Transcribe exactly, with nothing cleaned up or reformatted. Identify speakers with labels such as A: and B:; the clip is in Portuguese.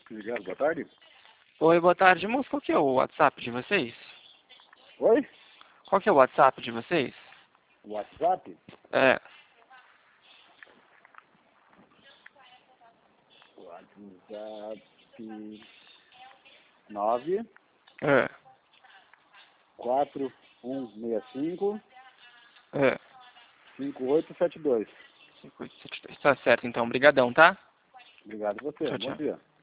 A: Obrigado, boa tarde.
B: Oi, boa tarde, moço. Qual que é o WhatsApp de vocês?
A: Oi?
B: Qual que é o WhatsApp de vocês?
A: WhatsApp?
B: É.
A: WhatsApp nove
B: É.
A: quatro um seis cinco
B: É.
A: cinco oito sete dois.
B: cinco oito sete dois. Tá certo, então. Obrigadão, tá?
A: Obrigado a você.
B: Tchau,
A: Bom
B: tchau.
A: dia.